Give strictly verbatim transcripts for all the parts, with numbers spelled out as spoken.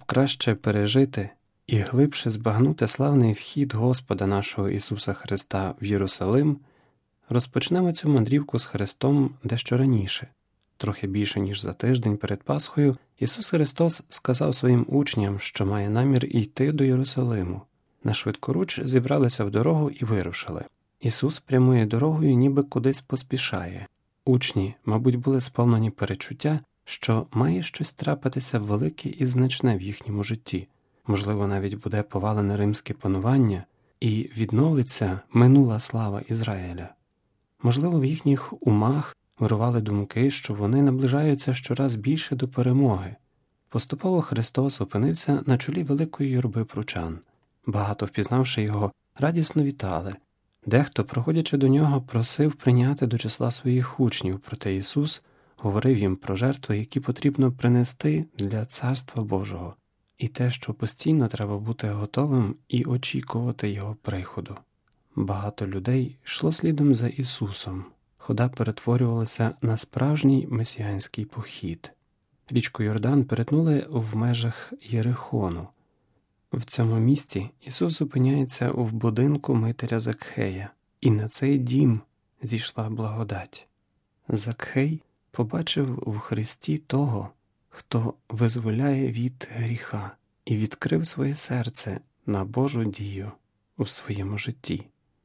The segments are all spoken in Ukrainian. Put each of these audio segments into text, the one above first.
краще пережити і глибше збагнути славний вхід Господа нашого Ісуса Христа в Єрусалим, розпочнемо цю мандрівку з Христом дещо раніше. Трохи більше, ніж за тиждень перед Пасхою, Ісус Христос сказав своїм учням, що має намір йти до Єрусалиму. Нашвидкоруч зібралися в дорогу і вирушили. Ісус прямує дорогою, ніби кудись поспішає. Учні, мабуть, були сповнені перечуття, що має щось трапитися велике і значне в їхньому житті. Можливо, навіть буде повалене римське панування і відновиться минула слава Ізраїля. Можливо, в їхніх умах вирували думки, що вони наближаються щораз більше до перемоги. Поступово Христос опинився на чолі великої юрби прочан. Багато, впізнавши його, радісно вітали. Дехто, проходячи до нього, просив прийняти до числа своїх учнів, проте Ісус говорив їм про жертви, які потрібно принести для Царства Божого, і те, що постійно треба бути готовим і очікувати Його приходу. Багато людей йшло слідом за Ісусом. Хода перетворювалася на справжній месіанський похід. Річку Йордан перетнули в межах Єрихону. В цьому місті Ісус зупиняється в будинку митаря Закхея, і на цей дім зійшла благодать. Закхей побачив в Христі того, хто визволяє від гріха, і відкрив своє серце на Божу дію у своєму житті.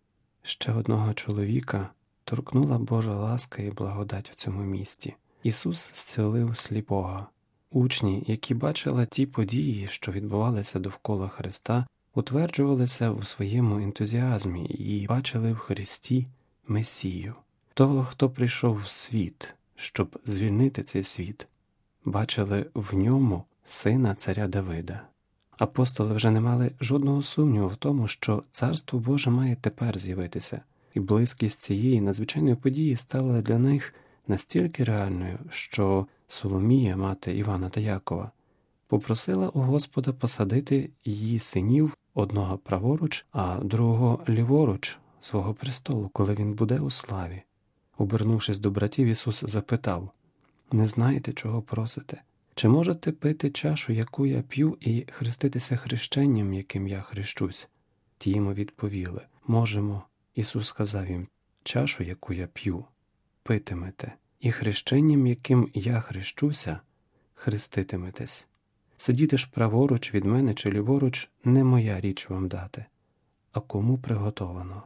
Ще одного чоловіка торкнула Божа ласка і благодать в цьому місті. Ісус зцілив сліпого. Учні, які бачили ті події, що відбувалися довкола Христа, утверджувалися в своєму ентузіазмі і бачили в Христі Месію, того, хто прийшов в світ, щоб звільнити цей світ. Бачили в ньому сина царя Давида. Апостоли вже не мали жодного сумніву в тому, що Царство Боже має тепер з'явитися, і близькість цієї надзвичайної події стала для них настільки реальною, що Соломія, мати Івана та Якова, попросила у Господа посадити її синів одного праворуч, а другого ліворуч свого престолу, коли він буде у славі. Обернувшись до братів, Ісус запитав: «Не знаєте, чого просите? Чи можете пити чашу, яку я п'ю, і хреститися хрещенням, яким я хрещусь?» Ті йому відповіли: «Можемо». Ісус сказав їм: «Чашу, яку я п'ю, питимете, і хрещенням, яким я хрещуся, хреститиметесь. Сидіти ж праворуч від мене чи ліворуч не моя річ вам дати, а кому приготовано».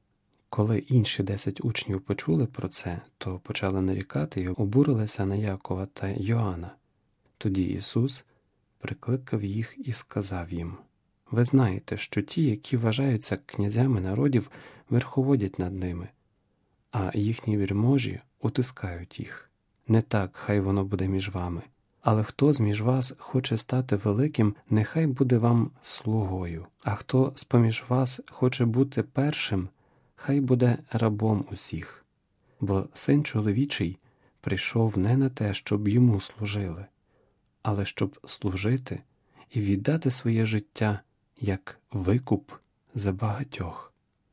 Коли інші десять учнів почули про це, то почали нарікати й обурилися на Якова та Йоанна. Тоді Ісус прикликав їх і сказав їм: «Ви знаєте, що ті, які вважаються князями народів, верховодять над ними, а їхні вельможі утискають їх. Не так хай воно буде між вами. Але хто з між вас хоче стати великим, нехай буде вам слугою. А хто з-поміж вас хоче бути першим, хай буде рабом усіх. Бо Син чоловічий прийшов не на те, щоб йому служили, але щоб служити і віддати своє життя як викуп за багатьох».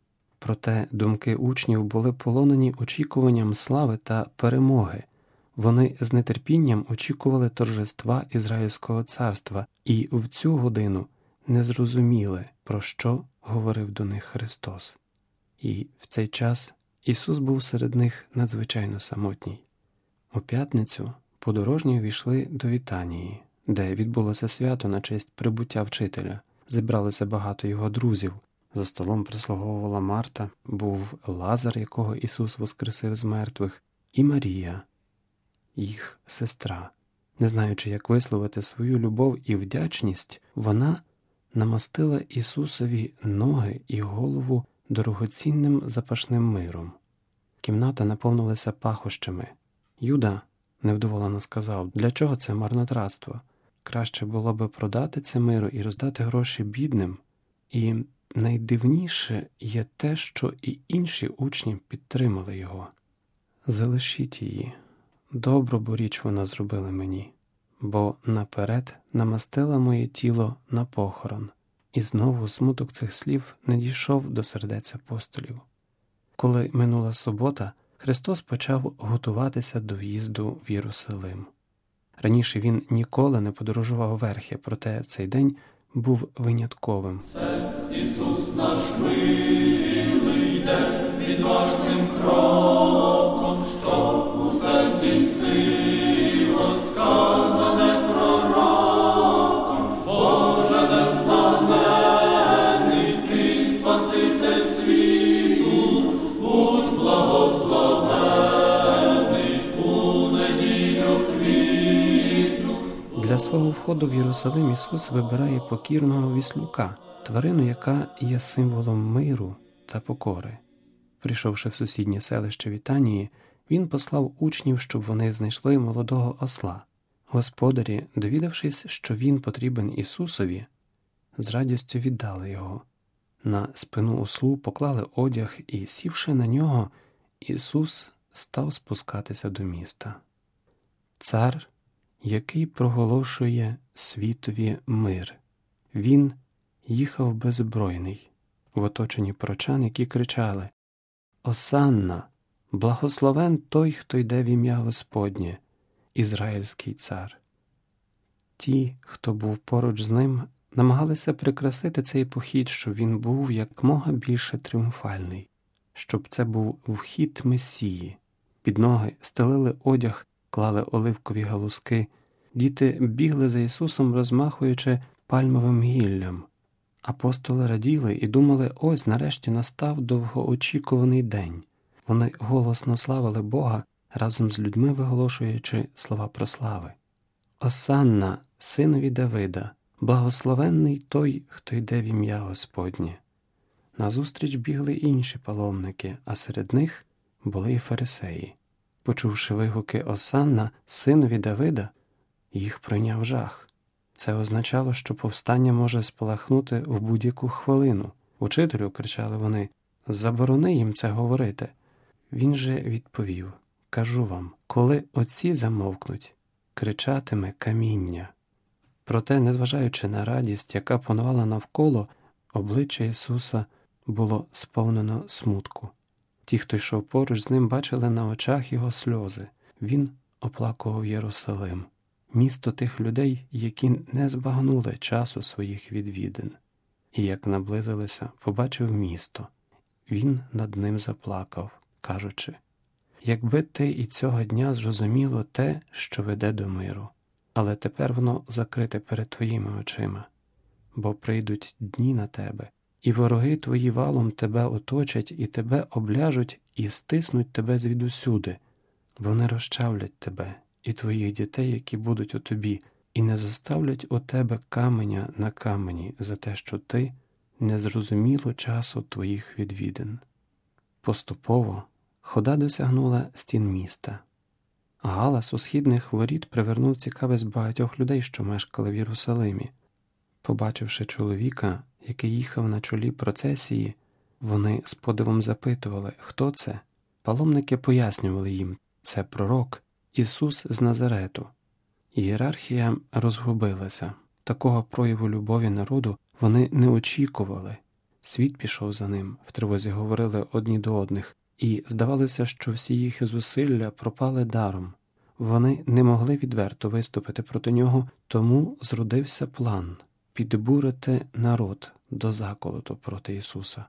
Проте думки учнів були полонені очікуванням слави та перемоги. Вони з нетерпінням очікували торжества Ізраїльського царства і в цю годину не зрозуміли, про що говорив до них Христос. І в цей час Ісус був серед них надзвичайно самотній. У п'ятницю подорожні увійшли до Вітанії, де відбулося свято на честь прибуття вчителя. Зібралося багато його друзів. За столом прислуговувала Марта, був Лазар, якого Ісус воскресив з мертвих, і Марія, їх сестра. Не знаючи, як висловити свою любов і вдячність, вона намастила Ісусові ноги і голову дорогоцінним запашним миром. Кімната наповнилася пахощами. Юда невдоволено сказав: «Для чого це марнотратство? Краще було би продати це миро і роздати гроші бідним». І найдивніше є те, що і інші учні підтримали його. «Залишіть її. Добру бо річ вона зробила мені, бо наперед намастила моє тіло на похорон». І знову смуток цих слів не дійшов до сердець апостолів. Коли минула субота, Христос почав готуватися до в'їзду в Єрусалим. Раніше він ніколи не подорожував верхи, проте цей день був винятковим. Це Ісус наш милий йде відважним кроком, щоб усе здійснилось, сказане пророком. Боже незбагненний, Ти Спаситель світу, будь благословений у неділю квітну. Для свого входу в Єрусалим Ісус вибирає покірного віслюка, тварину, яка є символом миру та покори. Прийшовши в сусіднє селище Вітанії, він послав учнів, щоб вони знайшли молодого осла. Господарі, довідавшись, що він потрібен Ісусові, з радістю віддали його. На спину ослу поклали одяг і, сівши на нього, Ісус став спускатися до міста. Цар, який проголошує світові мир. Він їхав беззбройний, в оточенні прочан, які кричали: «Осанна! Благословен той, хто йде в ім'я Господнє, Ізраїльський цар». Ті, хто був поруч з ним, намагалися прикрасити цей похід, щоб він був якмога більше тріумфальний, щоб це був вхід Месії. Під ноги стелили одяг, клали оливкові галузки, діти бігли за Ісусом, розмахуючи пальмовим гіллям. Апостоли раділи і думали, ось нарешті настав довгоочікуваний день. Вони голосно славили Бога, разом з людьми виголошуючи слова прослави. «Осанна, синові Давида, благословенний той, хто йде в ім'я Господнє». Назустріч бігли інші паломники, а серед них були і фарисеї. Почувши вигуки «Осанна, синові Давида», їх пройняв жах. Це означало, що повстання може спалахнути в будь-яку хвилину. «Учителю», – кричали вони, – «заборони їм це говорити». Він же відповів: «Кажу вам, коли оці замовкнуть, кричатиме каміння». Проте, незважаючи на радість, яка панувала навколо, обличчя Ісуса було сповнено смутку. Ті, хто йшов поруч з ним, бачили на очах його сльози. Він оплакував Єрусалим, місто тих людей, які не збагнули часу своїх відвідин. І як наблизилися, побачив місто. Він над ним заплакав, кажучи: «Якби ти і цього дня зрозуміло те, що веде до миру, але тепер воно закрите перед твоїми очима, бо прийдуть дні на тебе, і вороги твої валом тебе оточать, і тебе обляжуть, і стиснуть тебе звідусюди. Вони розчавлять тебе і твоїх дітей, які будуть у тобі, і не зоставлять у тебе каменя на камені за те, що ти не зрозуміло часу твоїх відвідин». Поступово хода досягнула стін міста. Галас у східних воріт привернув цікавість багатьох людей, що мешкали в Єрусалимі. Побачивши чоловіка, який їхав на чолі процесії, вони з подивом запитували, хто це. Паломники пояснювали їм: це пророк Ісус з Назарету. Ієрархія розгубилася. Такого прояву любові народу вони не очікували. Світ пішов за ним, в тривозі говорили одні до одних, і здавалося, що всі їх зусилля пропали даром. Вони не могли відверто виступити проти нього, тому зродився план – підбурити народ до заколоту проти Ісуса.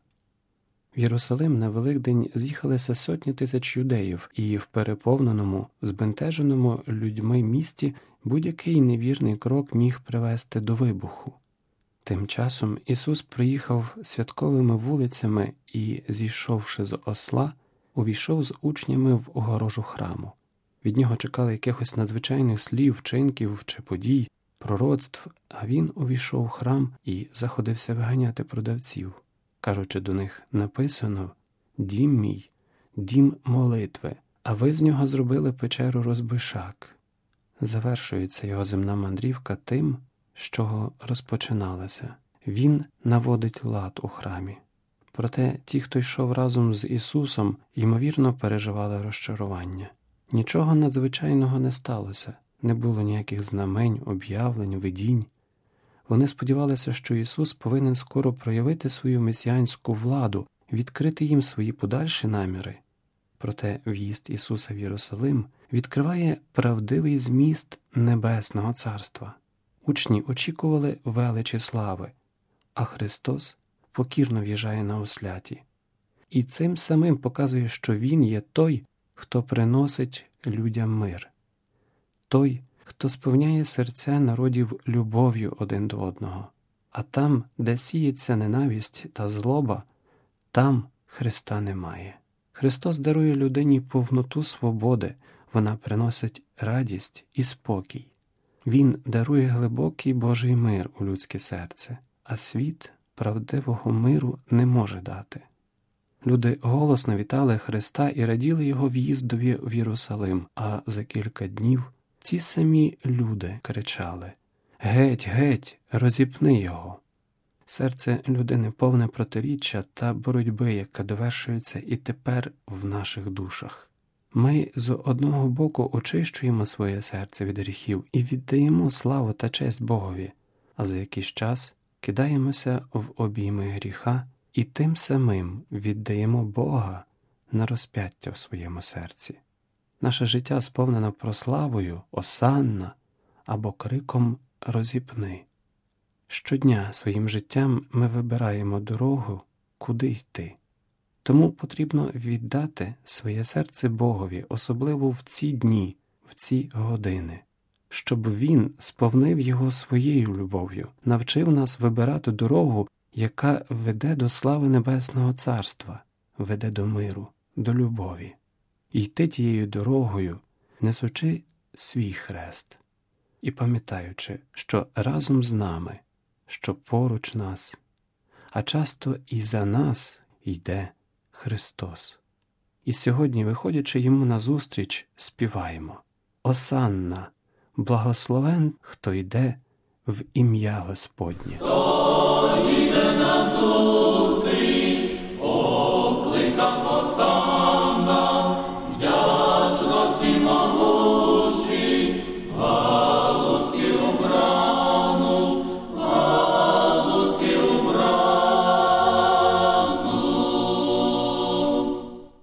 В Єрусалим на Великдень з'їхалися сотні тисяч юдеїв, і в переповненому, збентеженому людьми місті будь-який невірний крок міг привести до вибуху. Тим часом Ісус проїхав святковими вулицями і, зійшовши з осла, увійшов з учнями в огорожу храму. Від нього чекали якихось надзвичайних слів, вчинків чи подій, пророцтв, а він увійшов в храм і заходився виганяти продавців, кажучи до них: написано «Дім мій, дім молитви, а ви з нього зробили печеру розбишак». Завершується його земна мандрівка тим, з чого розпочиналася. Він наводить лад у храмі. Проте ті, хто йшов разом з Ісусом, ймовірно переживали розчарування. Нічого надзвичайного не сталося, не було ніяких знамень, об'явлень, видінь. Вони сподівалися, що Ісус повинен скоро проявити свою месіанську владу, відкрити їм свої подальші наміри. Проте в'їзд Ісуса в Єрусалим відкриває правдивий зміст Небесного Царства. Учні очікували величі слави, а Христос покірно в'їжджає на осляті. І цим самим показує, що Він є той, хто приносить людям мир. Той, хто сповняє серця народів любов'ю один до одного. А там, де сіється ненависть та злоба, там Христа немає. Христос дарує людині повноту свободи, вона приносить радість і спокій. Він дарує глибокий Божий мир у людське серце, а світ правдивого миру не може дати. Люди голосно вітали Христа і раділи Його в'їздові в Єрусалим, а за кілька днів ці самі люди кричали: «Геть, геть, розіпни Його!» Серце людини повне протиріччя та боротьби, яка довершується і тепер в наших душах. Ми з одного боку очищуємо своє серце від гріхів і віддаємо славу та честь Богові, а за якийсь час кидаємося в обійми гріха і тим самим віддаємо Бога на розп'яття в своєму серці. Наше життя сповнено прославою «Осанна» або криком «Розіпни». Щодня своїм життям ми вибираємо дорогу, куди йти. Тому потрібно віддати своє серце Богові, особливо в ці дні, в ці години, щоб Він сповнив його своєю любов'ю, навчив нас вибирати дорогу, яка веде до слави Небесного Царства, веде до миру, до любові. І йти тією дорогою, несучи свій хрест і пам'ятаючи, що разом з нами, що поруч нас, а часто і за нас йде Христос. І сьогодні, виходячи Йому назустріч, співаємо: «Осанна, благословен, хто йде в ім'я Господнє». Хто йде назустріч